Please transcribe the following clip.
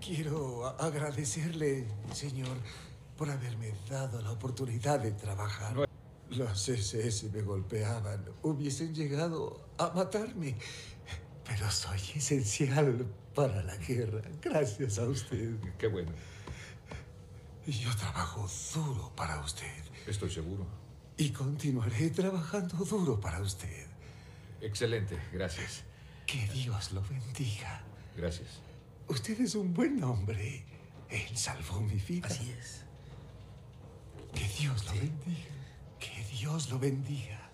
Quiero agradecerle, señor, por haberme dado la oportunidad de trabajar. Los SS me golpeaban. Hubiesen llegado a matarme. Pero soy esencial para la guerra. Gracias a usted. Qué bueno. Yo trabajo duro para usted. Estoy seguro. Y continuaré trabajando duro para usted. Excelente, gracias. Que Dios lo bendiga. Gracias. Usted es un buen hombre. Él salvó mi vida. Así es. Que Dios lo bendiga. Que Dios lo bendiga.